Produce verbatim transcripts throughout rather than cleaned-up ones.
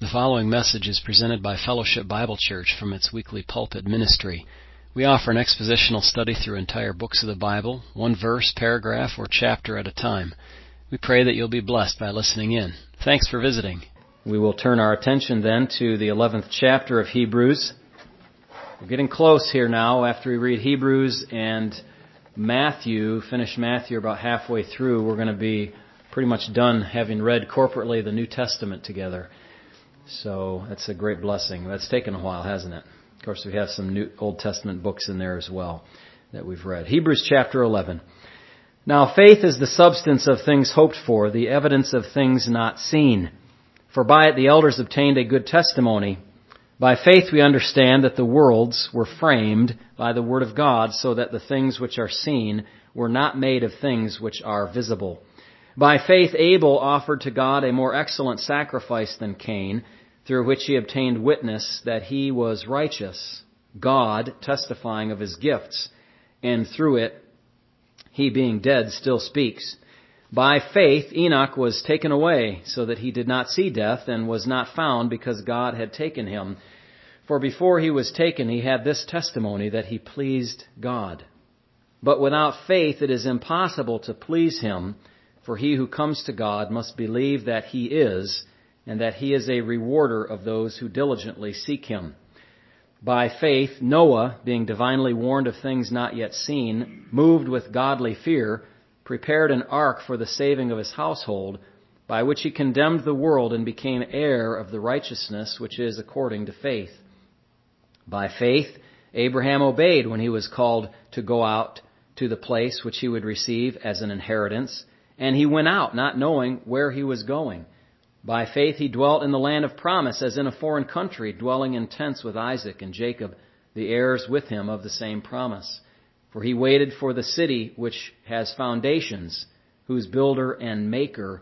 The following message is presented by Fellowship Bible Church from its weekly pulpit ministry. We offer an expositional study through entire books of the Bible, one verse, paragraph, or chapter at a time. We pray that you'll be blessed by listening in. Thanks for visiting. We will turn our attention then to the eleventh chapter of Hebrews. We're getting close here now after we read Hebrews and Matthew, finish Matthew about halfway through. We're going to be pretty much done having read corporately the New Testament together. So that's a great blessing. That's taken a while, hasn't it? Of course, we have some New Old Testament books in there as well that we've read. Hebrews chapter eleven. Now faith is the substance of things hoped for, the evidence of things not seen. For by it the elders obtained a good testimony. By faith we understand that the worlds were framed by the word of God, so that the things which are seen were not made of things which are visible. By faith Abel offered to God a more excellent sacrifice than Cain, through which he obtained witness that he was righteous, God testifying of his gifts, and through it he being dead still speaks. By faith Enoch was taken away, so that he did not see death, and was not found because God had taken him. For before he was taken he had this testimony, that he pleased God. But without faith it is impossible to please him, for he who comes to God must believe that he is, and that he is a rewarder of those who diligently seek him. By faith, Noah, being divinely warned of things not yet seen, moved with godly fear, prepared an ark for the saving of his household, by which he condemned the world and became heir of the righteousness which is according to faith. By faith, Abraham obeyed when he was called to go out to the place which he would receive as an inheritance, and he went out not knowing where he was going. By faith he dwelt in the land of promise as in a foreign country, dwelling in tents with Isaac and Jacob, the heirs with him of the same promise. For he waited for the city which has foundations, whose builder and maker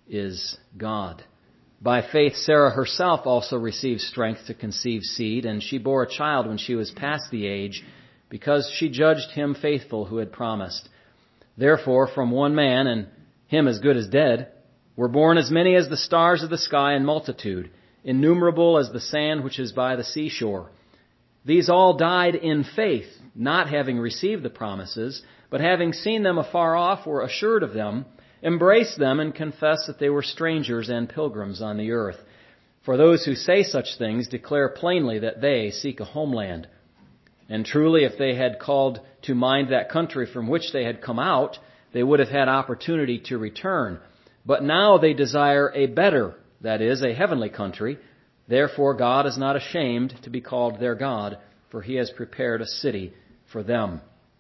is God. By faith Sarah herself also received strength to conceive seed, and she bore a child when she was past the age, because she judged him faithful who had promised. Therefore from one man, and him as good as dead, were born as many as the stars of the sky in multitude, innumerable as the sand which is by the seashore. These all died in faith, not having received the promises, but having seen them afar off, were assured of them, embraced them, and confessed that they were strangers and pilgrims on the earth. For those who say such things declare plainly that they seek a homeland. And truly, if they had called to mind that country from which they had come out, they would have had opportunity to return. But now they desire a better, that is, a heavenly country. Therefore God is not ashamed to be called their God, for he has prepared a city for them.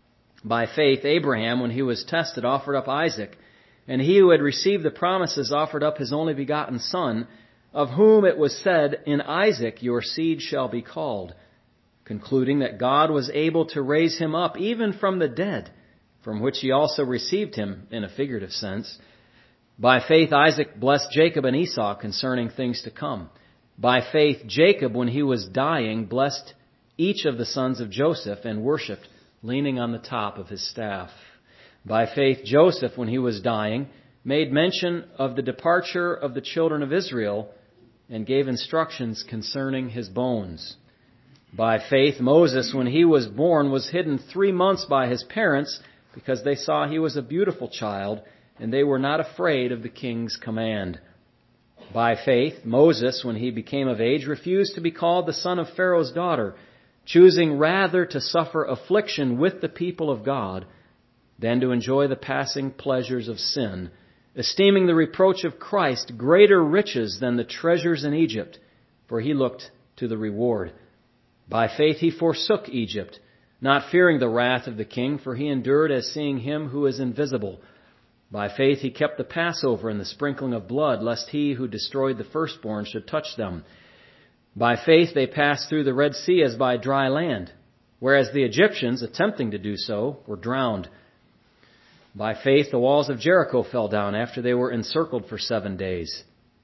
By faith Abraham, when he was tested, offered up Isaac, and he who had received the promises offered up his only begotten son, of whom it was said, "In Isaac your seed shall be called," concluding that God was able to raise him up even from the dead, from which he also received him in a figurative sense. By faith Isaac blessed Jacob and Esau concerning things to come. By faith Jacob, when he was dying, blessed each of the sons of Joseph and worshipped, leaning on the top of his staff. By faith Joseph, when he was dying, made mention of the departure of the children of Israel and gave instructions concerning his bones. By faith Moses, when he was born, was hidden three months by his parents, because they saw he was a beautiful child, and they were not afraid of the king's command. By faith, Moses, when he became of age, refused to be called the son of Pharaoh's daughter, choosing rather to suffer affliction with the people of God than to enjoy the passing pleasures of sin, esteeming the reproach of Christ greater riches than the treasures in Egypt, for he looked to the reward. By faith he forsook Egypt, not fearing the wrath of the king, for he endured as seeing him who is invisible. By faith he kept the Passover and the sprinkling of blood, lest he who destroyed the firstborn should touch them. By faith they passed through the Red Sea as by dry land, whereas the Egyptians, attempting to do so, were drowned. By faith the walls of Jericho fell down after they were encircled for seven days.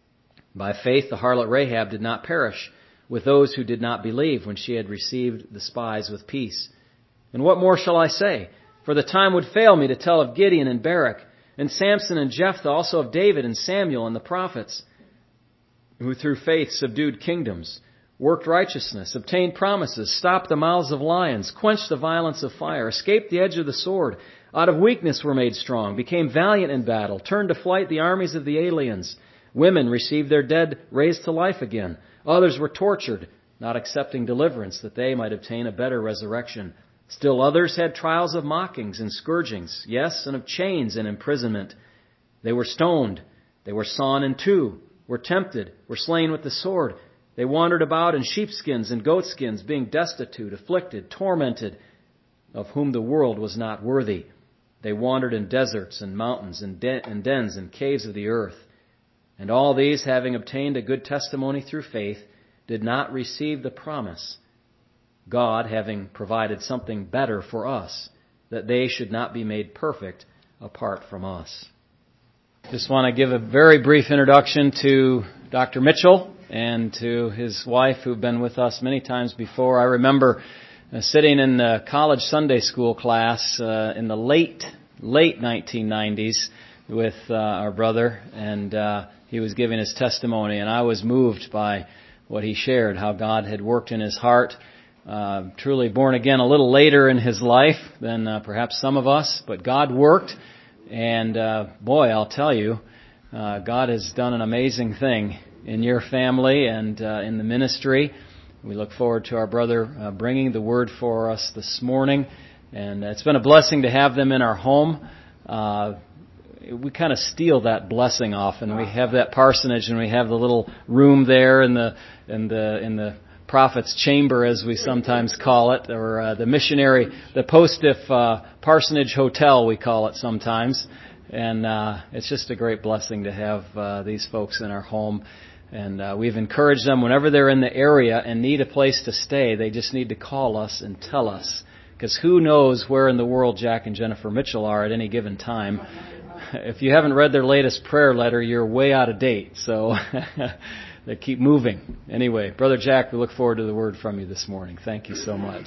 By faith the harlot Rahab did not perish with those who did not believe when she had received the spies with peace. And what more shall I say? For the time would fail me to tell of Gideon and Barak, and Samson and Jephthah, also of David and Samuel and the prophets, who through faith subdued kingdoms, worked righteousness, obtained promises, stopped the mouths of lions, quenched the violence of fire, escaped the edge of the sword, out of weakness were made strong, became valiant in battle, turned to flight the armies of the aliens. Women received their dead raised to life again. Others were tortured, not accepting deliverance, that they might obtain a better resurrection. Still others had trials of mockings and scourgings, yes, and of chains and imprisonment. They were stoned, they were sawn in two, were tempted, were slain with the sword. They wandered about in sheepskins and goatskins, being destitute, afflicted, tormented, of whom the world was not worthy. They wandered in deserts and mountains and, de- and dens and caves of the earth. And all these, having obtained a good testimony through faith, did not receive the promise, God having provided something better for us, that they should not be made perfect apart from us. Just want to give a very brief introduction to Doctor Mitchell and to his wife, who've been with us many times before. I remember uh, sitting in the college Sunday school class uh, in the late, late nineteen nineties with uh, our brother, and uh, he was giving his testimony, and I was moved by what he shared, how God had worked in his heart. Uh, truly born again a little later in his life than uh, perhaps some of us, but God worked, and uh, boy, I'll tell you, uh, God has done an amazing thing in your family and uh, in the ministry. We look forward to our brother uh, bringing the word for us this morning, and it's been a blessing to have them in our home. Uh, we kind of steal that blessing often. We have that parsonage, and we have the little room there in the in the in the prophet's chamber, as we sometimes call it, or uh, the missionary, the Postiff uh, Parsonage Hotel, we call it sometimes. And uh, it's just a great blessing to have uh, these folks in our home. And uh, we've encouraged them whenever they're in the area and need a place to stay, they just need to call us and tell us. Because who knows where in the world Jack and Jennifer Mitchell are at any given time. If you haven't read their latest prayer letter, you're way out of date. So they keep moving. Anyway, Brother Jack, we look forward to the word from you this morning. Thank you so much.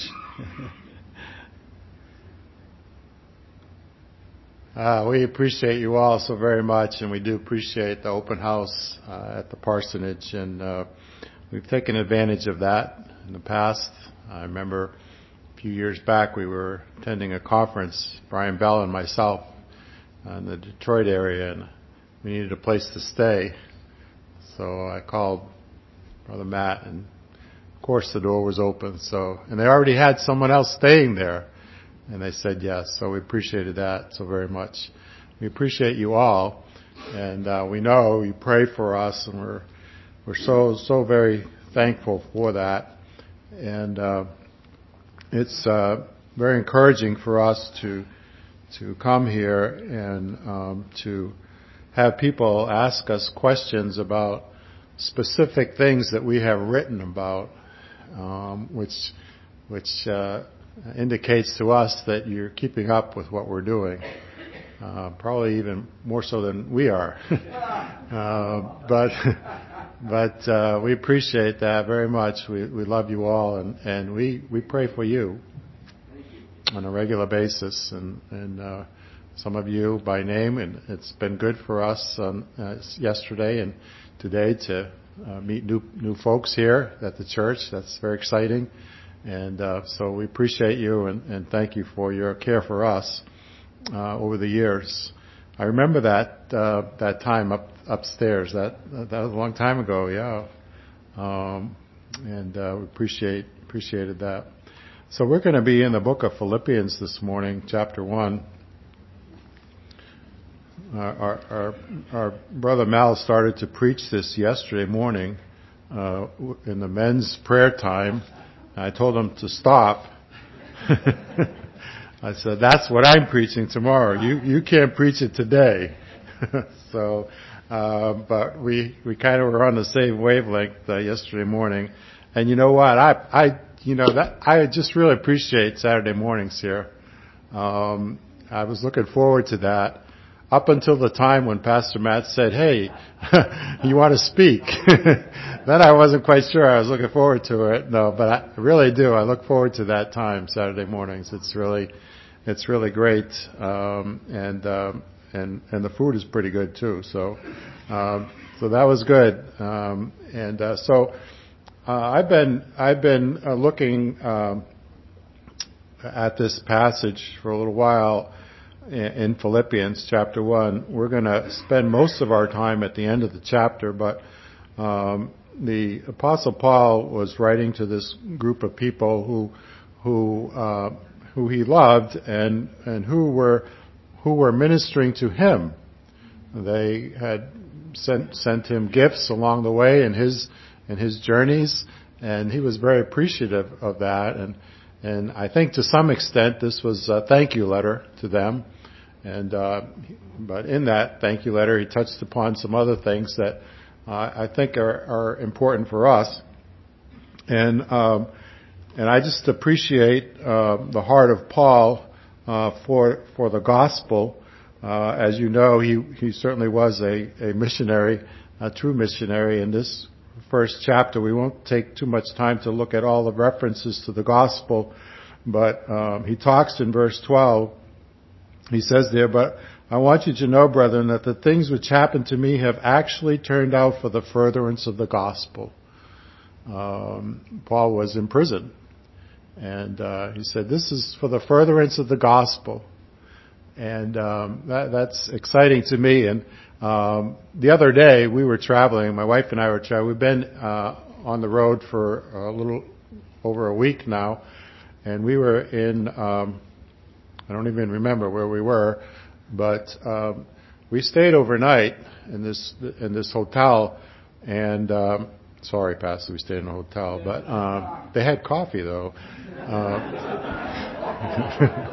Uh, we appreciate you all so very much, and we do appreciate the open house uh, at the parsonage, and uh, we've taken advantage of that in the past. I remember a few years back we were attending a conference, Brian Bell and myself, in the Detroit area, and we needed a place to stay. So I called Brother Matt, and of course the door was open. So, and they already had someone else staying there. And they said yes, so we appreciated that so very much. We appreciate you all, and uh, we know you pray for us, and we're we're so so very thankful for that. And uh, it's uh, very encouraging for us to to come here and um, to have people ask us questions about specific things that we have written about, um, which which. Uh, indicates to us that you're keeping up with what we're doing, uh, probably even more so than we are. uh, but but uh, we appreciate that very much. We we love you all, and, and we, we pray for you on a regular basis, and and uh, some of you by name, and it's been good for us um, uh, yesterday and today to uh, meet new new folks here at the church. That's very exciting. And uh, so we appreciate you, and, and thank you for your care for us uh, over the years. I remember that uh, that time up upstairs. That that was a long time ago, yeah. Um, and uh, we appreciate appreciated that. So we're going to be in the book of Philippians this morning, chapter one. Uh, our, our our brother Mal started to preach this yesterday morning uh, in the men's prayer time. I told him to stop. I said, that's what I'm preaching tomorrow. You you can't preach it today. so, uh, but we we kind of were on the same wavelength uh, yesterday morning. And you know what? I I you know that I just really appreciate Saturday mornings here. Um, I was looking forward to that up until the time when Pastor Matt said, "Hey, you want to speak?" Then I wasn't quite sure. I was looking forward to it. No, but I really do. I look forward to that time, Saturday mornings. It's really, it's really great, um, and um, and and the food is pretty good too. So, um, so that was good. Um, and uh, so uh, I've been I've been uh, looking um, at this passage for a little while in, in Philippians chapter one. We're going to spend most of our time at the end of the chapter, but um, the Apostle Paul was writing to this group of people who who uh, who he loved and and who were who were ministering to him. They had sent sent him gifts along the way in his in his journeys, and he was very appreciative of that. And and I think to some extent this was a thank you letter to them. And uh, but in that thank you letter, he touched upon some other things that uh, I think are, are important for us. And um, and I just appreciate uh, the heart of Paul uh, for for the gospel. Uh, as you know, he, he certainly was a, a missionary, a true missionary. In this first chapter, we won't take too much time to look at all the references to the gospel, but um, he talks in verse twelve. He says there, "But I want you to know, brethren, that the things which happened to me have actually turned out for the furtherance of the gospel." Um, Paul was in prison, and uh, he said, "This is for the furtherance of the gospel." And um, that, that's exciting to me. And um, the other day we were traveling. My wife and I were traveling. We've been uh, on the road for a little over a week now, and we were in. Um, I don't even remember where we were, but um, we stayed overnight in this in this hotel. And um, sorry, Pastor, we stayed in a hotel, but um, they had coffee though. Uh,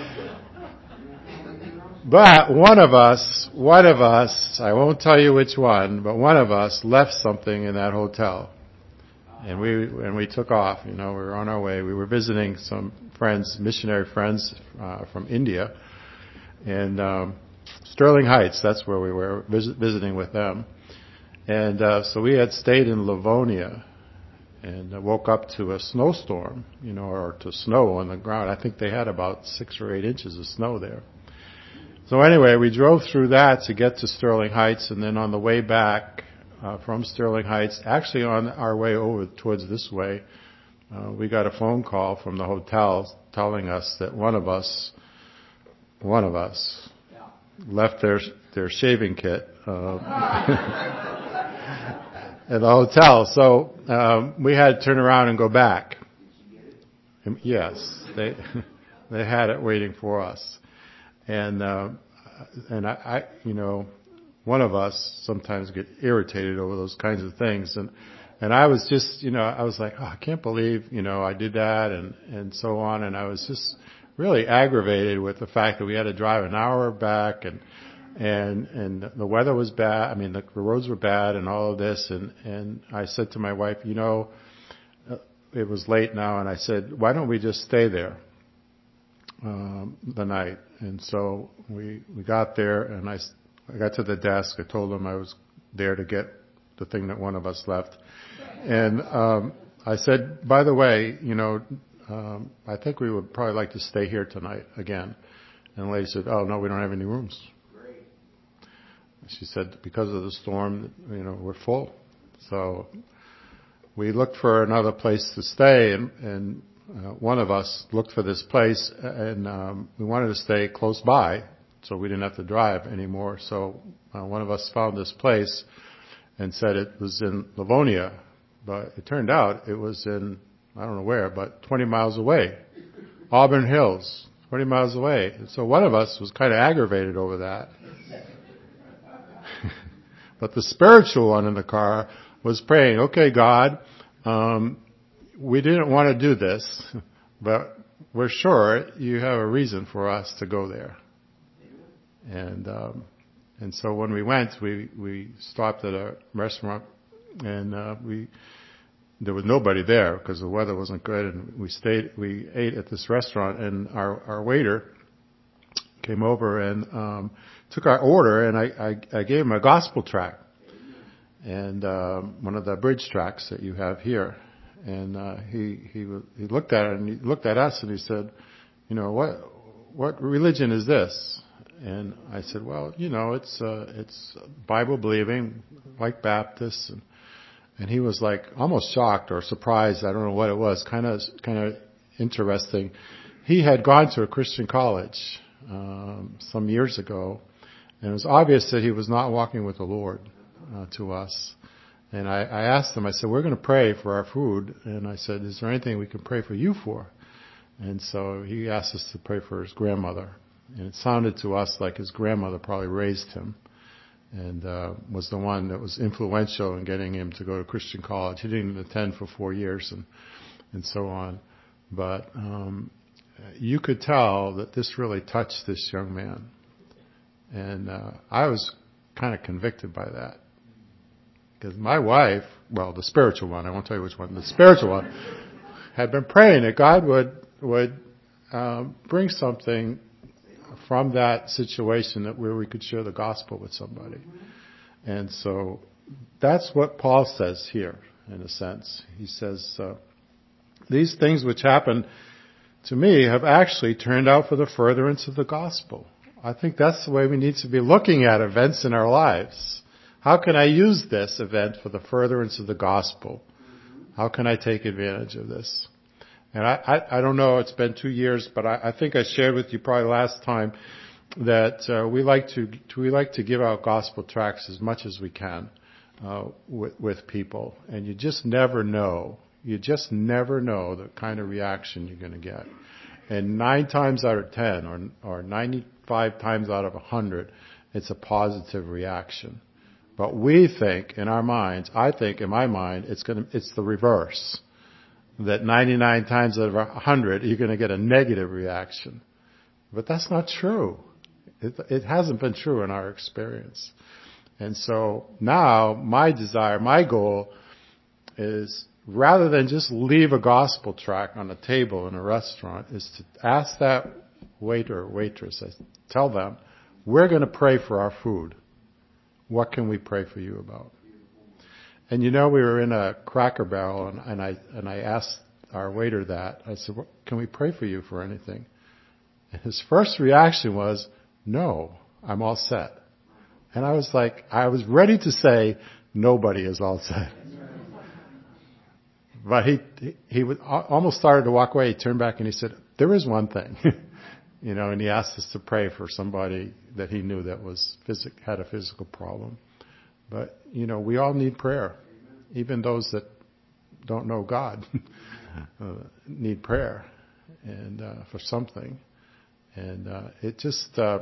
But one of us, one of us, I won't tell you which one, but one of us left something in that hotel. And we, and we took off, you know, we were on our way. We were visiting some friends, missionary friends, uh, from India. And, um, Sterling Heights, that's where we were visit, visiting with them. And, uh, so we had stayed in Livonia and woke up to a snowstorm, you know, or to snow on the ground. I think they had about six or eight inches of snow there. So anyway, we drove through that to get to Sterling Heights, and then on the way back uh, from Sterling Heights, actually on our way over towards this way, uh, we got a phone call from the hotel telling us that one of us, one of us, yeah. left their their shaving kit uh, at the hotel. So um, we had to turn around and go back. And yes, they they had it waiting for us. And, uh, and I, I, you know, one of us sometimes get irritated over those kinds of things. And, and I was just, you know, I was like, oh, I can't believe, you know, I did that and, and so on. And I was just really aggravated with the fact that we had to drive an hour back and, and, and the weather was bad. I mean, the, the roads were bad and all of this. And, and I said to my wife, you know, it was late now. And I said, why don't we just stay there? Um, the night. And so we, we got there and I, I got to the desk. I told them I was there to get the thing that one of us left. And, um, I said, by the way, you know, um, I think we would probably like to stay here tonight again. And the lady said, oh no, we don't have any rooms. She said, because of the storm, you know, we're full. So we looked for another place to stay and, and Uh, one of us looked for this place, and um, we wanted to stay close by, so we didn't have to drive anymore. So uh, one of us found this place and said it was in Livonia, but it turned out it was in, I don't know where, but twenty miles away, Auburn Hills, twenty miles away. And so one of us was kind of aggravated over that. But the spiritual one in the car was praying, okay, God, um, we didn't want to do this, but we're sure you have a reason for us to go there. And um, and so when we went, we, we stopped at a restaurant, and uh, we there was nobody there because the weather wasn't good. And we stayed, we ate at this restaurant, and our, our waiter came over and um, took our order, and I, I, I gave him a gospel tract and um, one of the bridge tracts that you have here. And uh, he he he looked at it and he looked at us and he said, you know, what what religion is this? And I said, well, you know, it's uh, it's Bible believing, like Baptists. And, and he was like almost shocked or surprised. I don't know what it was. Kind of kind of interesting. He had gone to a Christian college um, some years ago, and it was obvious that he was not walking with the Lord uh, to us. And I, I asked him, I said, we're going to pray for our food. And I said, is there anything we can pray for you for? And so he asked us to pray for his grandmother. And it sounded to us like his grandmother probably raised him and uh, was the one that was influential in getting him to go to Christian college. He didn't attend for four years and and so on. But um, you could tell that this really touched this young man. And uh, I was kind of convicted by that. Because my wife, well, the spiritual one, I won't tell you which one, the spiritual one, had been praying that God would would um, bring something from that situation that where we could share the gospel with somebody. And so that's what Paul says here, in a sense. He says, uh, these things which happened to me have actually turned out for the furtherance of the gospel. I think that's the way we need to be looking at events in our lives. How can I use this event for the furtherance of the gospel? How can I take advantage of this? And I, I, I don't know, it's been two years, but I, I think I shared with you probably last time that uh, we like to we like to give out gospel tracts as much as we can uh, with, with people. And you just never know. You just never know the kind of reaction you're going to get. And nine times out of ten, or or ninety-five times out of a hundred, it's a positive reaction. But we think in our minds, I think in my mind, it's going to, it's the reverse. That ninety-nine times out of a hundred, you're going to get a negative reaction. But that's not true. It, it hasn't been true in our experience. And so now my desire, my goal is rather than just leave a gospel tract on a table in a restaurant, is to ask that waiter or waitress, I tell them, we're going to pray for our food. What can we pray for you about? And you know, we were in a Cracker Barrel, and, and I and I asked our waiter that. I said, well, can we pray for you for anything? And his first reaction was, no, I'm all set. And I was like, I was ready to say, nobody is all set. But he he, he was, almost started to walk away. He turned back and he said, there is one thing. You know, and he asked us to pray for somebody that he knew that was physic, had a physical problem. But, you know, we all need prayer. Even those that don't know God uh, need prayer and uh, for something. And uh, it just, uh,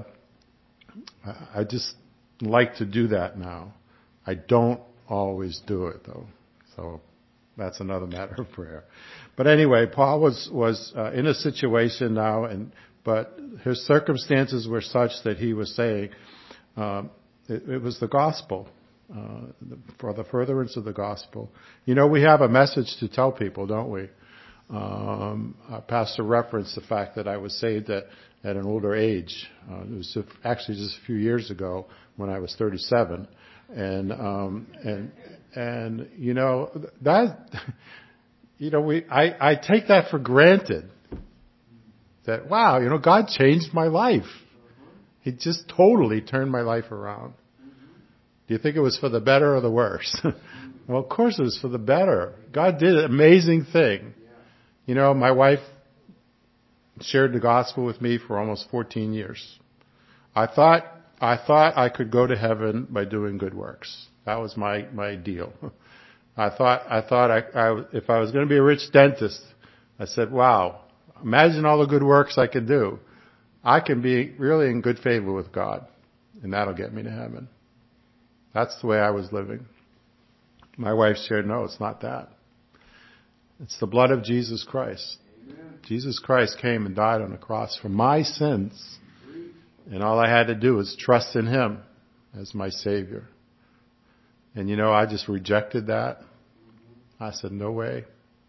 I just like to do that now. I don't always do it, though. So that's another matter of prayer. But anyway, Paul was, was uh, in a situation now, and but his circumstances were such that he was saying um, it, it was the gospel. Uh, for the furtherance of the gospel. You know, we have a message to tell people, don't we? Um, uh, Pastor referenced the fact that I was saved at, at an older age. Uh, it was actually just a few years ago when I was thirty-seven. And, um, and, and, you know, that, you know, we, I, I take that for granted. That, wow, you know, God changed my life. He just totally turned my life around. Do you think it was for the better or the worse? Well, of course it was for the better. God did an amazing thing. You know, my wife shared the gospel with me for almost fourteen years. I thought, I thought I could go to heaven by doing good works. That was my, my deal. I thought, I thought I, I, if I was going to be a rich dentist, I said, wow, imagine all the good works I could do. I can be really in good favor with God, and that'll get me to heaven. That's the way I was living. My wife shared, no, it's not that. It's the blood of Jesus Christ. Amen. Jesus Christ came and died on the cross for my sins. And all I had to do was trust in Him as my Savior. And you know, I just rejected that. I said, no way.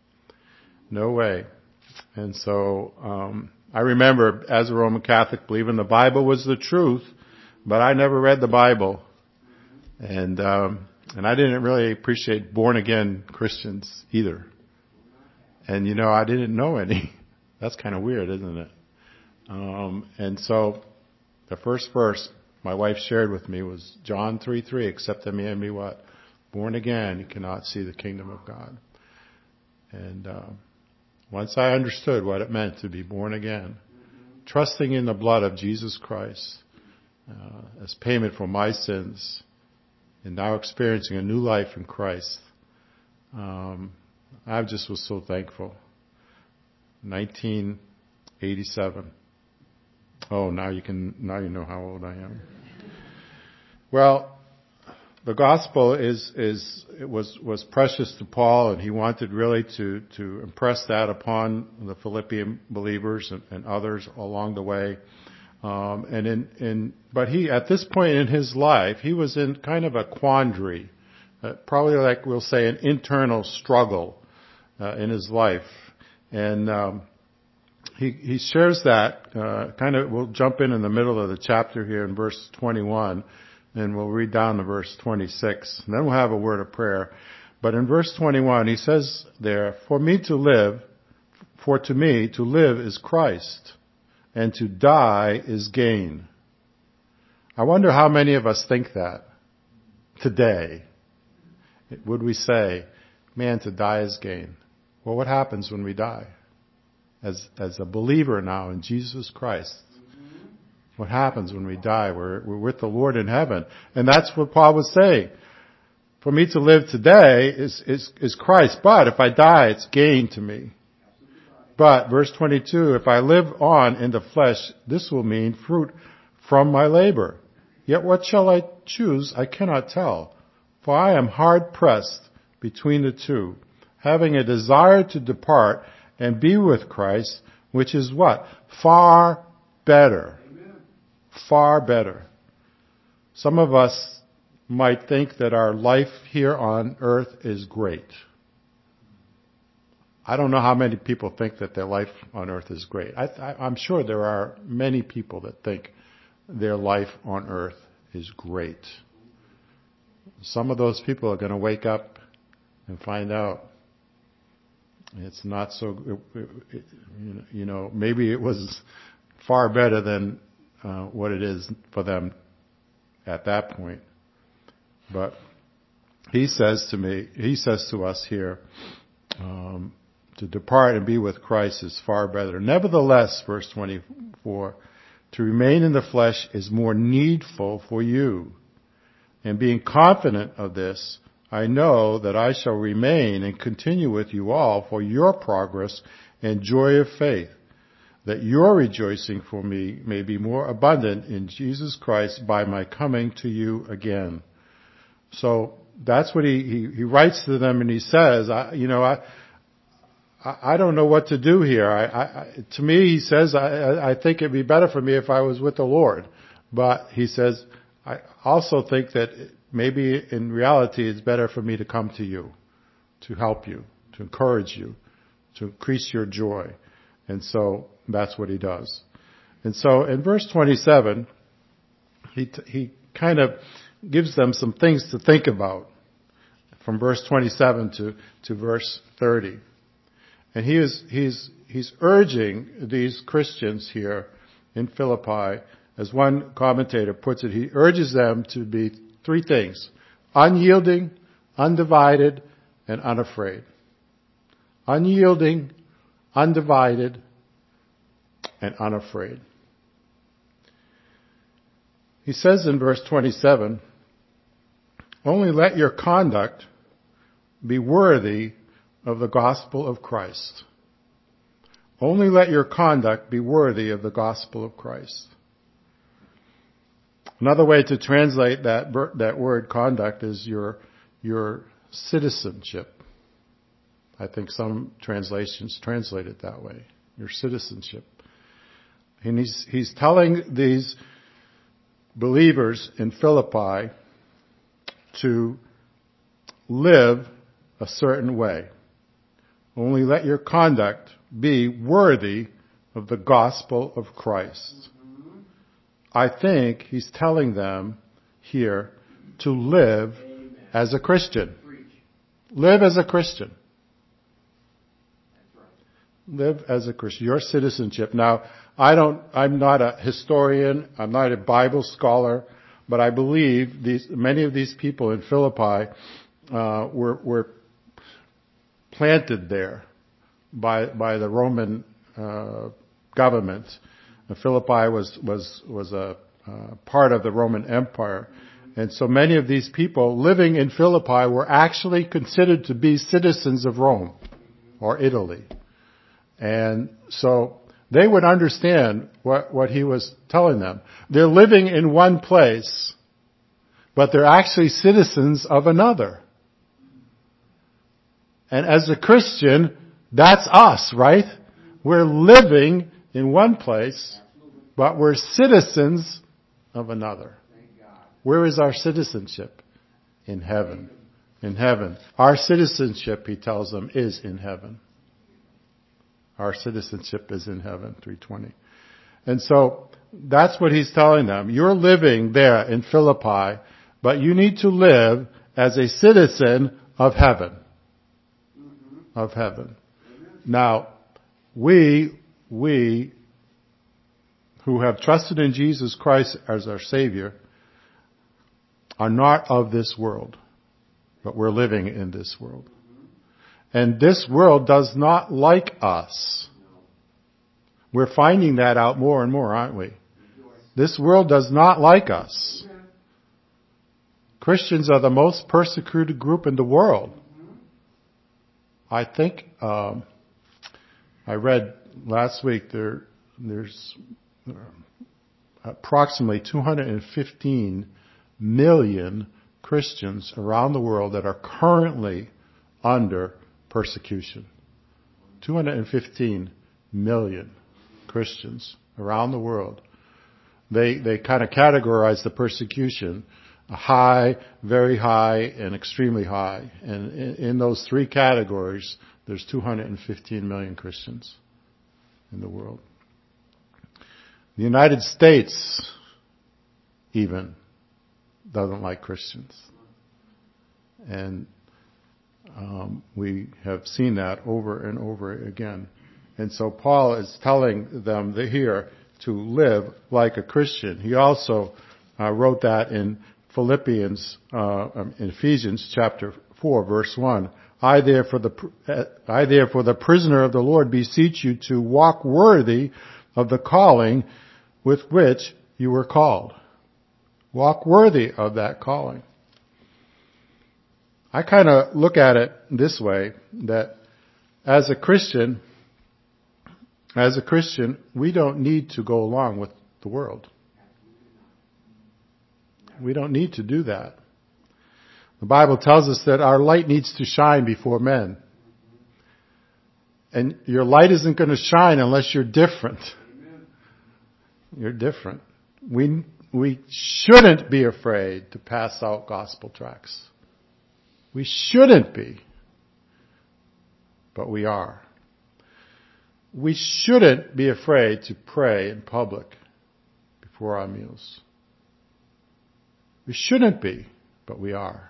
No way. And so, um, I remember as a Roman Catholic believing the Bible was the truth, but I never read the Bible. And, um, and I didn't really appreciate born again Christians either. And you know, I didn't know any. That's kind of weird, isn't it? Um, and so The first verse my wife shared with me was John three three, except a man be what? Born again, you cannot see the kingdom of God. And uh, once I understood what it meant to be born again, trusting in the blood of Jesus Christ uh, as payment for my sins, and now experiencing a new life in Christ, um, I just was so thankful. nineteen eighty-seven. Oh, now you can, now you know how old I am. Well, the gospel is, is, it was, was precious to Paul, and he wanted really to, to impress that upon the Philippian believers and, and others along the way. Um, and in, in, but he, at this point in his life, he was in kind of a quandary, uh, probably like we'll say an internal struggle, uh, in his life. And, um, He, he shares that, uh, kind of, we'll jump in in the middle of the chapter here in verse twenty-one, and we'll read down to verse twenty-six, and then we'll have a word of prayer. But in verse twenty-one, he says there, for me to live, for to me to live is Christ, and to die is gain. I wonder how many of us think that today. Would we say, man, to die is gain? Well, what happens when we die? As, as a believer now in Jesus Christ, what happens when we die? We're, we're with the Lord in heaven. And that's what Paul was saying. For me to live today is, is, is Christ. But if I die, it's gain to me. But, verse twenty-two, if I live on in the flesh, this will mean fruit from my labor. Yet what shall I choose? I cannot tell. For I am hard pressed between the two, having a desire to depart and be with Christ, which is what? Far better. Amen. Far better. Some of us might think that our life here on earth is great. I don't know how many people think that their life on earth is great. I, I, I'm sure there are many people that think their life on earth is great. Some of those people are going to wake up and find out it's not so, it, it, you know, maybe it was far better than uh, what it is for them at that point. But he says to me, he says to us here, um, to depart and be with Christ is far better. Nevertheless, verse twenty-four, to remain in the flesh is more needful for you. And being confident of this, I know that I shall remain and continue with you all for your progress and joy of faith, that your rejoicing for me may be more abundant in Jesus Christ by my coming to you again. So that's what he, he, he writes to them, and he says, I, you know, I, I don't know what to do here. I, I, to me, he says, I, I think it'd be better for me if I was with the Lord. But he says, I also think that maybe in reality it's better for me to come to you, to help you, to encourage you, to increase your joy. And so that's what he does. And so in verse twenty-seven, he he kind of gives them some things to think about from verse twenty-seven to, to verse thirty. And he is he's he's urging these Christians here in Philippi, as one commentator puts it, he urges them to be three things: unyielding, undivided, and unafraid. Unyielding, undivided, and unafraid. He says in verse twenty-seven, only let your conduct be worthy of the gospel of Christ. Only let your conduct be worthy of the gospel of Christ. Another way to translate that that word conduct is your your citizenship. I think some translations translate it that way. Your citizenship. And he's he's telling these believers in Philippi to live a certain way. Only let your conduct be worthy of the gospel of Christ. I think he's telling them here to live Amen. As a Christian. Live as a Christian. That's right. Live as a Christian. Your citizenship. Now, I don't, I'm not a historian, I'm not a Bible scholar, but I believe these, many of these people in Philippi, uh, were, were planted there by, by the Roman, uh, government. And Philippi was, was, was a, uh, part of the Roman Empire. And so many of these people living in Philippi were actually considered to be citizens of Rome or Italy. And so they would understand what, what he was telling them. They're living in one place, but they're actually citizens of another. And as a Christian, that's us, right? We're living in one place, but we're citizens of another. Where is our citizenship? In heaven. In heaven. Our citizenship, he tells them, is in heaven. Our citizenship is in heaven, three twenty. And so, that's what he's telling them. You're living there in Philippi, but you need to live as a citizen of heaven. Of heaven. Now, we, we, who have trusted in Jesus Christ as our Savior, are not of this world, but we're living in this world. And this world does not like us. We're finding that out more and more, aren't we? This world does not like us. Christians are the most persecuted group in the world. I think, um, I read last week there, there's approximately two hundred fifteen million Christians around the world that are currently under persecution. two hundred fifteen million Christians around the world. They, they kind of categorize the persecution high, very high, and extremely high. And in, in those three categories, there's two hundred fifteen million Christians in the world. The United States, even, doesn't like Christians. And um, we have seen that over and over again. And so Paul is telling them here to live like a Christian. He also uh, wrote that in Philippians, uh, in Ephesians chapter four, verse one. I therefore the I therefore the prisoner of the Lord beseech you to walk worthy of the calling with which you were called. Walk worthy of that calling. I kind of look at it this way, that as a Christian, as a Christian, we don't need to go along with the world. We don't need to do that. The Bible tells us that our light needs to shine before men. And your light isn't going to shine unless you're different. You're different. We, we shouldn't be afraid to pass out gospel tracts. We shouldn't be. But we are. We shouldn't be afraid to pray in public before our meals. We shouldn't be, but we are.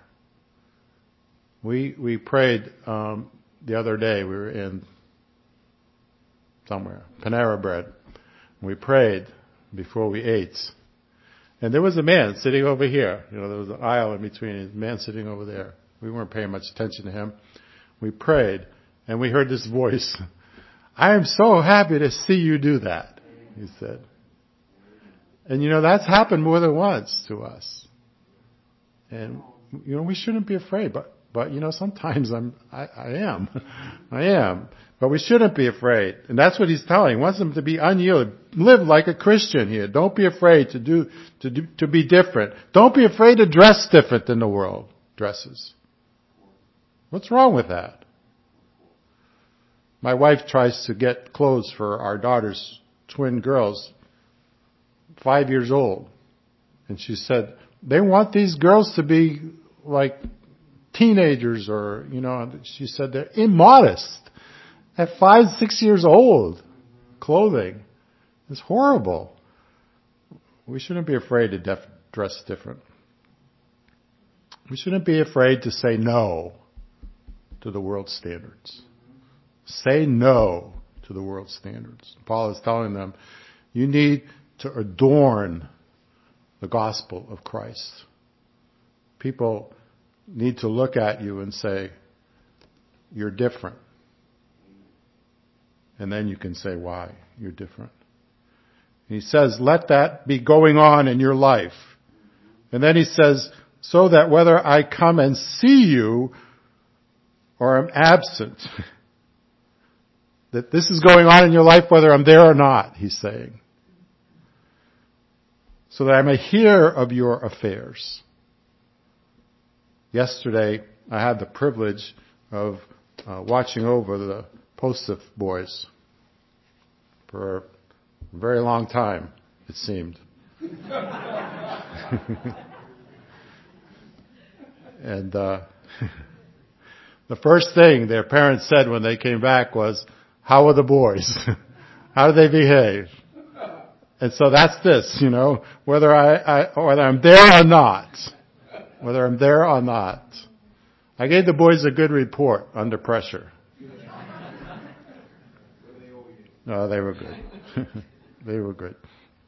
We we prayed um, the other day. We were in somewhere, Panera Bread. We prayed before we ate, and there was a man sitting over here. You know, there was an aisle in between. A man sitting over there. We weren't paying much attention to him. We prayed, and we heard this voice. I am so happy to see you do that, he said. And you know, that's happened more than once to us. And, you know, we shouldn't be afraid, but, but, you know, sometimes I'm, I, I am. I am. But we shouldn't be afraid. And that's what he's telling. He wants them to be unyielding. Live like a Christian here. Don't be afraid to do, to do, to be different. Don't be afraid to dress different than the world dresses. What's wrong with that? My wife tries to get clothes for our daughter's twin girls, five years old. And she said, they want these girls to be like teenagers or, you know, she said they're immodest at five, six years old. Clothing is horrible. We shouldn't be afraid to def- dress different. We shouldn't be afraid to say no to the world's standards. Say no to the world's standards. Paul is telling them, You need to adorn the gospel of Christ. People need to look at you and say, you're different. And then you can say why you're different. He says, let that be going on in your life. And then he says, so that whether I come and see you or am absent, that this is going on in your life whether I'm there or not, he's saying. So that I may hear of your affairs. Yesterday, I had the privilege of uh, watching over the Postif boys for a very long time, it seemed. And uh, the first thing their parents said when they came back was, how are the boys? How do they behave? And so that's this, you know, whether I, I whether I'm there or not. Whether I'm there or not. I gave the boys a good report under pressure. No, they were good. They were good.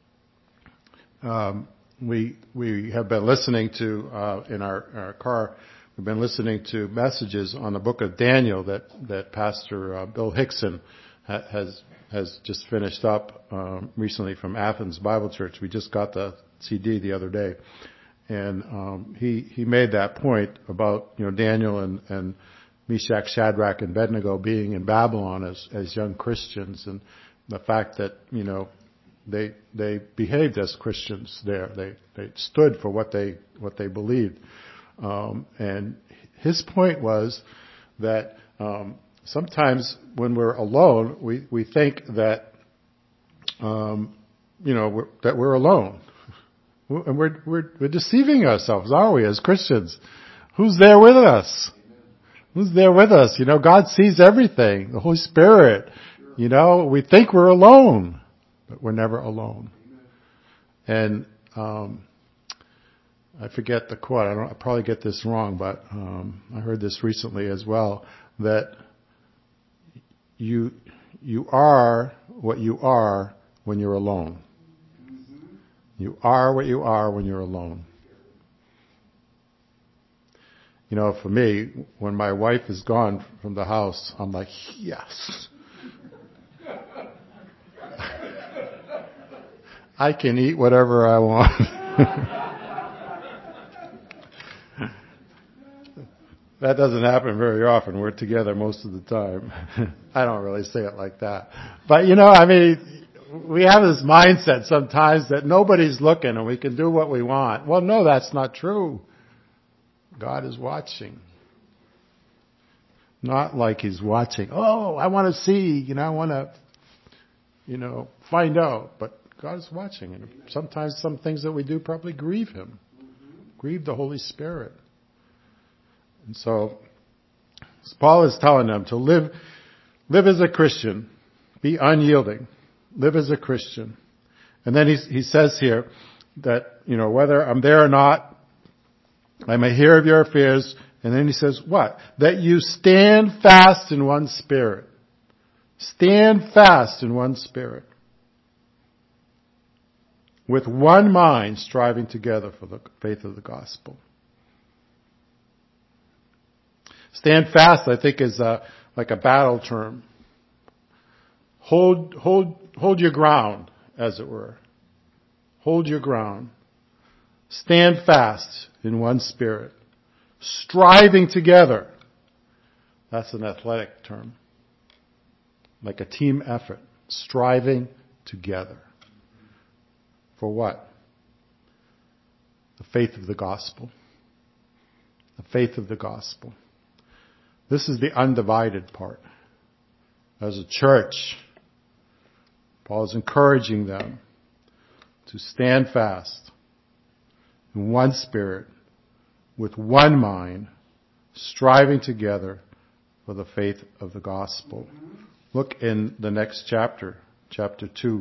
Um, we we have been listening to uh, in our, our car. We've been listening to messages on the book of Daniel that that Pastor uh, Bill Hickson ha- has has just finished up um, recently from Athens Bible Church. We just got the C D the other day, and um, he he made that point about you know Daniel and and Meshach, Shadrach, and Abednego being in Babylon as as young Christians, and the fact that you know they they behaved as Christians there. They they stood for what they what they believed. Um, and his point was that um, sometimes when we're alone, we we think that um, you know we're, that we're alone, and we're we're we're deceiving ourselves, are we, as Christians? Who's there with us? Who's there with us? You know, God sees everything. The Holy Spirit. You know, we think we're alone, but we're never alone. And um, I forget the quote. I don't. I probably get this wrong, but um, I heard this recently as well. That you you are what you are when you're alone. You are what you are when you're alone. You know, for me, when my wife is gone from the house, I'm like, yes. I can eat whatever I want. That doesn't happen very often. We're together most of the time. I don't really say it like that. But, you know, I mean, we have this mindset sometimes that nobody's looking and we can do what we want. Well, no, that's not true. God is watching. Not like He's watching. Oh, I want to see, you know, I want to, you know, find out. But God is watching. And sometimes some things that we do probably grieve Him. Grieve the Holy Spirit. And so, Paul is telling them to live, live as a Christian. Be unyielding. Live as a Christian. And then he, he says here that, you know, whether I'm there or not, I may hear of your affairs. And then he says, what? That you stand fast in one spirit. Stand fast in one spirit. With one mind striving together for the faith of the gospel. Stand fast, I think, is a, like a battle term. Hold, hold, hold your ground, as it were. Hold your ground. Stand fast in one spirit. Striving together. That's an athletic term. Like a team effort. Striving together. For what? The faith of the gospel. The faith of the gospel. This is the undivided part. As a church, Paul is encouraging them to stand fast in one spirit, with one mind, striving together for the faith of the gospel. Look in the next chapter, chapter two.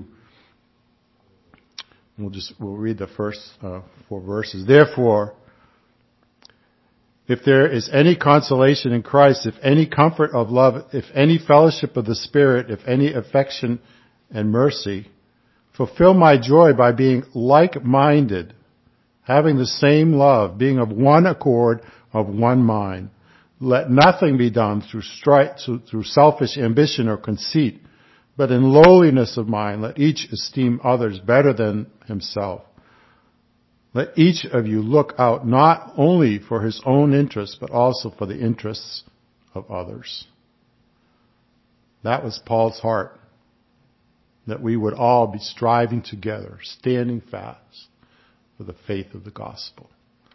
We'll just, we'll read the first uh, four verses. Therefore, if there is any consolation in Christ, if any comfort of love, if any fellowship of the Spirit, if any affection and mercy, Fulfill my joy by being like-minded, having the same love, being of one accord, of one mind. Let nothing be done through strife, through selfish ambition or conceit, but in lowliness of mind, let each esteem others better than himself. Let each of you look out not only for his own interests, but also for the interests of others. That was Paul's heart, that we would all be striving together, standing fast for the faith of the gospel.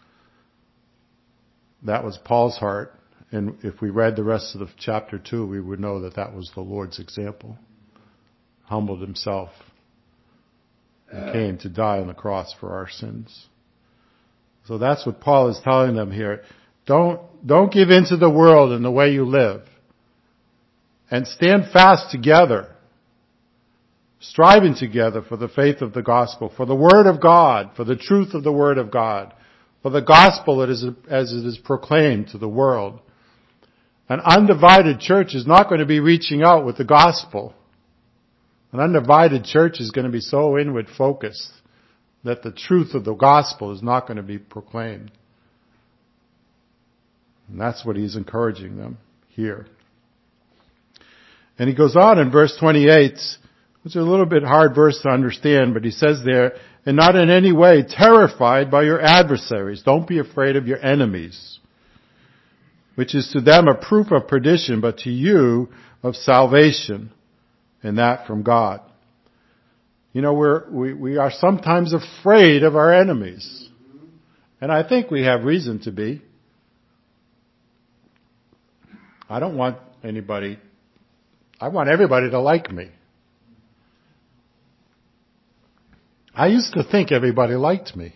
That was Paul's heart, and if we read the rest of the chapter two, we would know that that was the Lord's example. Humbled himself and came to die on the cross for our sins. So that's what Paul is telling them here. Don't, don't give in to the world and the way you live. And stand fast together, striving together for the faith of the gospel, for the word of God, for the truth of the word of God, for the gospel that is, as it is proclaimed to the world. An undivided church is not going to be reaching out with the gospel. An undivided church is going to be so inward focused that the truth of the gospel is not going to be proclaimed. And that's what he's encouraging them here. And he goes on in verse twenty-eight, which is a little bit hard verse to understand, but he says there, and not in any way terrified by your adversaries. Don't be afraid of your enemies, which is to them a proof of perdition, but to you of salvation, and that from God. You know, we're, we, we are sometimes afraid of our enemies. And I think we have reason to be. I don't want anybody, I want everybody to like me. I used to think everybody liked me.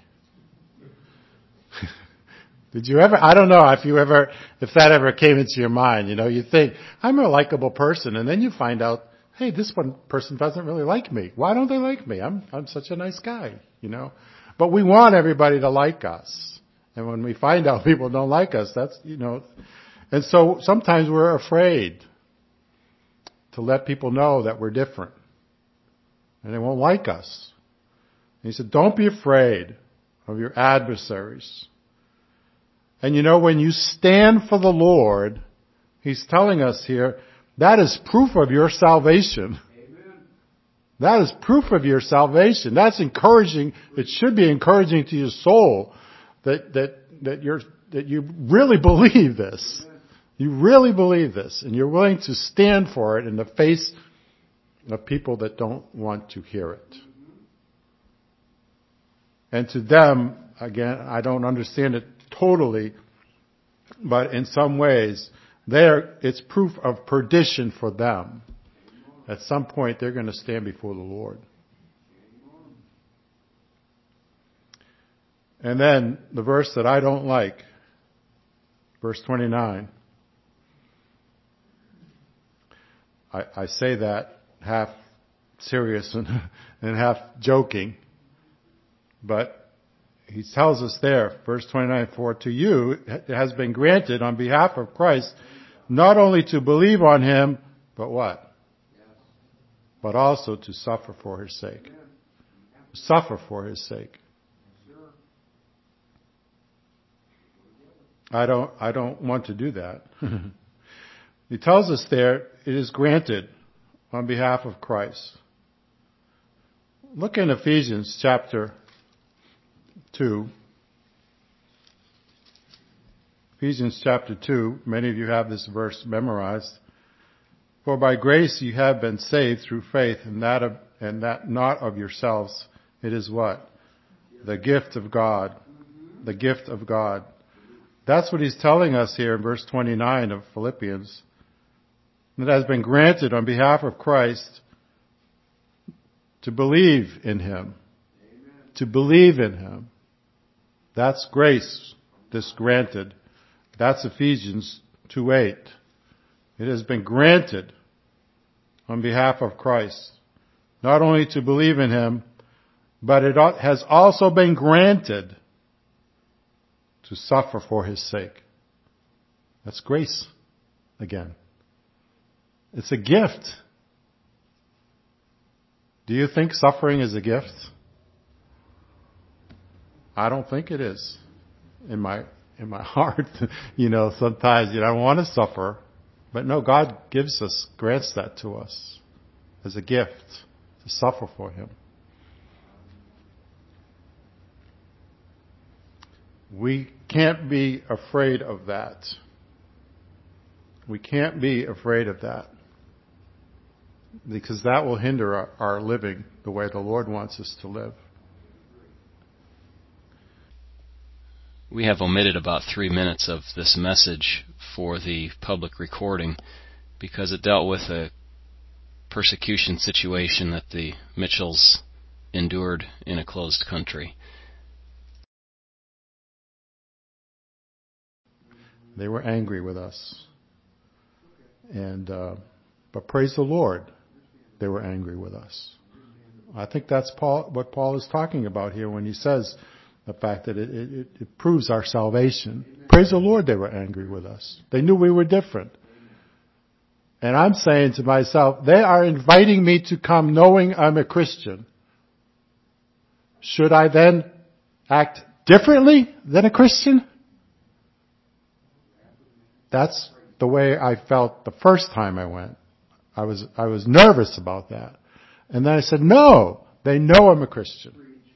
Did you ever, I don't know if you ever, if that ever came into your mind, you know, you think, I'm a likable person, and then you find out, hey, this one person doesn't really like me. Why don't they like me? I'm, I'm such a nice guy, you know. But we want everybody to like us. And when we find out people don't like us, that's, you know, and so sometimes we're afraid to let people know that we're different. And they won't like us. And he said, don't be afraid of your adversaries. And you know, when you stand for the Lord, he's telling us here, that is proof of your salvation. Amen. That is proof of your salvation. That's encouraging. It should be encouraging to your soul that, that, that you're, that you really believe this. Amen. You really believe this, and you're willing to stand for it in the face of people that don't want to hear it. And to them, again, I don't understand it totally, but in some ways, there, it's proof of perdition for them. At some point, they're going to stand before the Lord. And then the verse that I don't like, verse twenty-nine. I, I say that half serious and, and half joking, but he tells us there, verse twenty-nine, for to you it has been granted on behalf of Christ not only to believe on him, but what? Yes. But also to suffer for his sake. Amen. Suffer for his sake. Sure. I don't, I don't want to do that. He tells us there, it is granted on behalf of Christ. Look in Ephesians chapter two. Ephesians chapter two, many of you have this verse memorized. For by grace you have been saved through faith, and that of, and that not of yourselves. It is what? The gift of God. The gift of God. That's what he's telling us here in verse twenty-nine of Philippians. It has been granted on behalf of Christ to believe in him. Amen. To believe in him. That's grace, this granted. That's Ephesians two eight. It has been granted on behalf of Christ, not only to believe in him, but it has also been granted to suffer for his sake. That's grace again. It's a gift. Do you think suffering is a gift? I don't think it is. In my in my heart, you know, sometimes you don't want to suffer, but no, God gives us, grants that to us as a gift to suffer for Him. We can't be afraid of that. We can't be afraid of that. Because that will hinder our, our living the way the Lord wants us to live. We have omitted about three minutes of this message for the public recording because it dealt with a persecution situation that the Mitchells endured in a closed country. They were angry with us. And uh, but praise the Lord, they were angry with us. I think that's Paul, what Paul is talking about here when he says the fact that it, it, it proves our salvation. Praise the Lord, they were angry with us. They knew we were different. And I'm saying to myself, they are inviting me to come knowing I'm a Christian. Should I then act differently than a Christian? That's the way I felt the first time I went. I was, I was nervous about that. And then I said, no, they know I'm a Christian.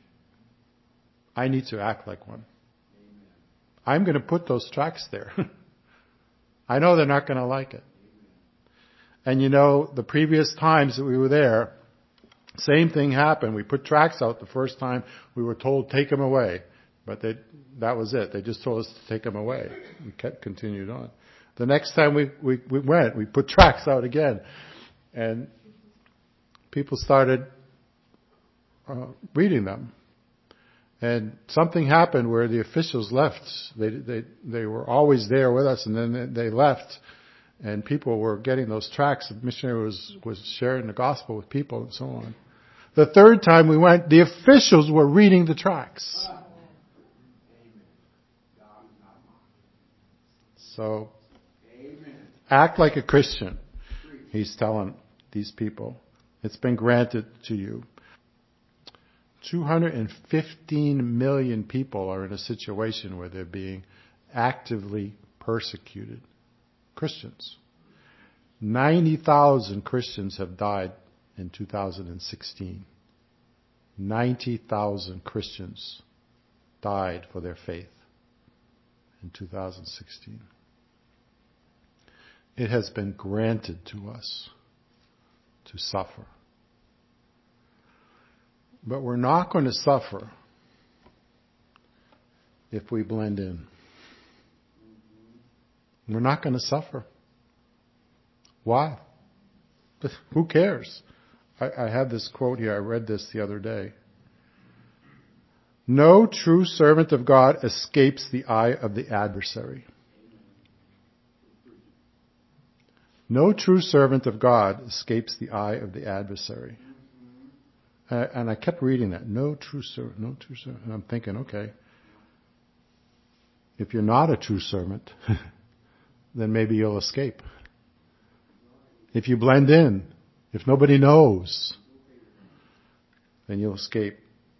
I need to act like one. I'm going to put those tracts there. I know they're not going to like it. And you know, the previous times that we were there, same thing happened. We put tracts out the first time. We were told, take them away. But they, that was it. They just told us to take them away. We kept continued on. The next time we, we, we went, we put tracts out again. And people started uh, reading them. And something happened where the officials left. They, they, they were always there with us, and then they left. And people were getting those tracts. The missionary was, was sharing the gospel with people and so on. The third time we went, the officials were reading the tracts. So, act like a Christian, he's telling these people. It's been granted to you. two hundred fifteen million people are in a situation where they're being actively persecuted. Christians. ninety thousand Christians have died in two thousand sixteen. ninety thousand Christians died for their faith in two thousand sixteen. It has been granted to us to suffer. But we're not going to suffer if we blend in. We're not going to suffer. Why? Who cares? I, I have this quote here. I read this the other day. No true servant of God escapes the eye of the adversary. No true servant of God escapes the eye of the adversary. Uh, and I kept reading that. No true servant, no true servant. And I'm thinking, okay, if you're not a true servant, then maybe you'll escape. If you blend in, if nobody knows, then you'll escape.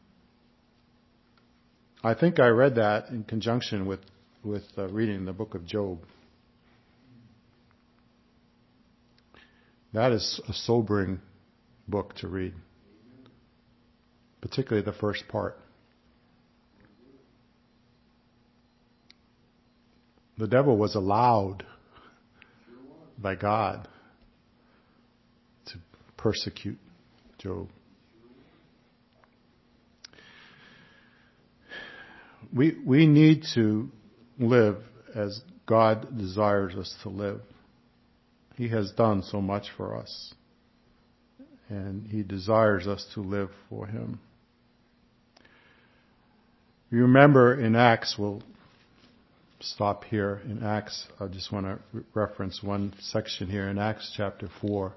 I think I read that in conjunction with, with uh, reading the book of Job. That is a sobering book to read, particularly the first part. The devil was allowed by God to persecute Job. We we need to live as God desires us to live. He has done so much for us, and He desires us to live for Him. You remember in Acts, we'll stop here in Acts. I just want to re- reference one section here in Acts chapter four.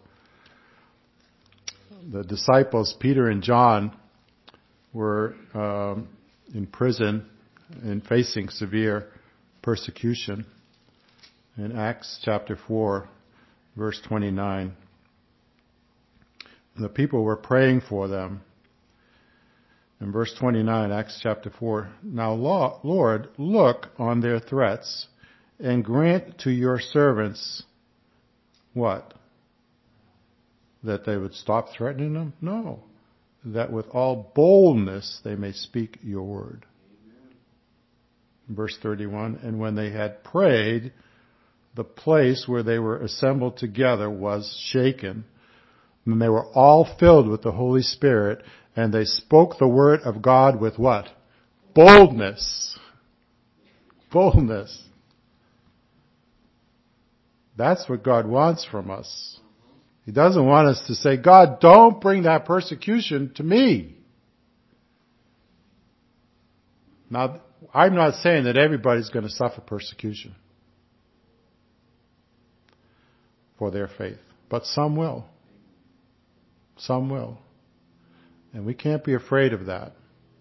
The disciples, Peter and John, were um, in prison and facing severe persecution. In Acts chapter four, verse twenty-nine. The people were praying for them. In verse twenty-nine, Acts chapter four, now Lord, look on their threats and grant to your servants what? That they would stop threatening them? No. That with all boldness they may speak your word. Verse thirty-one, and when they had prayed, the place where they were assembled together was shaken. And they were all filled with the Holy Spirit, and they spoke the word of God with what? Boldness. Boldness. That's what God wants from us. He doesn't want us to say, God, don't bring that persecution to me. Now, I'm not saying that everybody's going to suffer persecution for their faith, but some will. Some will. And we can't be afraid of that.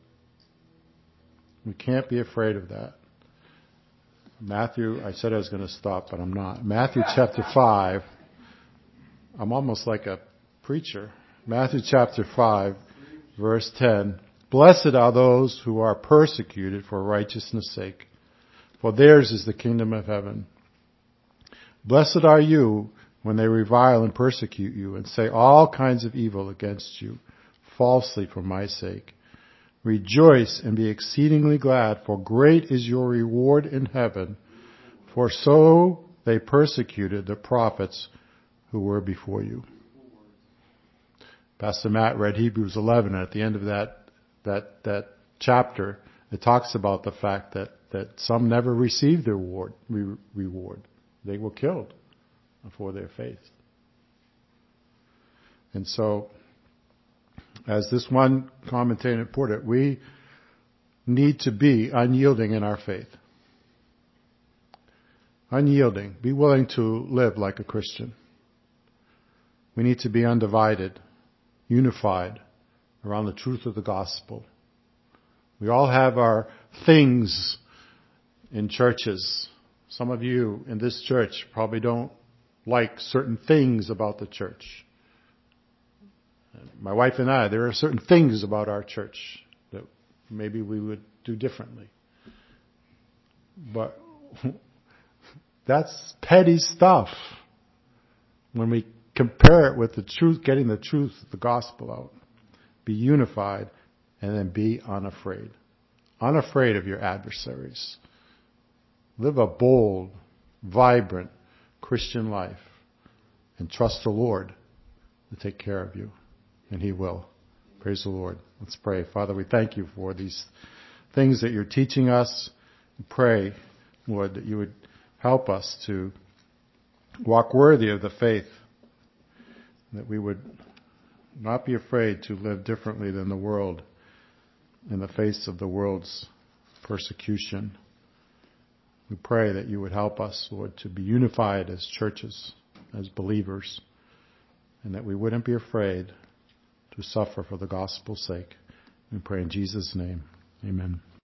We can't be afraid of that. Matthew, I said I was going to stop, but I'm not. Matthew chapter five. I'm almost like a preacher. Matthew chapter five, verse ten. Blessed are those who are persecuted for righteousness' sake, for theirs is the kingdom of heaven. Blessed are you when they revile and persecute you and say all kinds of evil against you, falsely for my sake. Rejoice and be exceedingly glad, for great is your reward in heaven, for so they persecuted the prophets who were before you. Pastor Matt read Hebrews eleven, and at the end of that that that chapter, it talks about the fact that, that some never received their reward, re- reward. They were killed for their faith. And so, as this one commentator put it, we need to be unyielding in our faith. Unyielding. Be willing to live like a Christian. We need to be undivided, unified around the truth of the gospel. We all have our things in churches. Some of you in this church probably don't like certain things about the church. My wife and I, there are certain things about our church that maybe we would do differently. But that's petty stuff when we compare it with the truth, getting the truth of the gospel out. Be unified and then be unafraid. Unafraid of your adversaries. Live a bold, vibrant Christian life and trust the Lord to take care of you. And He will. Praise the Lord. Let's pray. Father, we thank you for these things that you're teaching us. We pray, Lord, that you would help us to walk worthy of the faith, that we would not be afraid to live differently than the world in the face of the world's persecution. We pray that you would help us, Lord, to be unified as churches, as believers, and that we wouldn't be afraid to suffer for the gospel's sake. We pray in Jesus' name. Amen.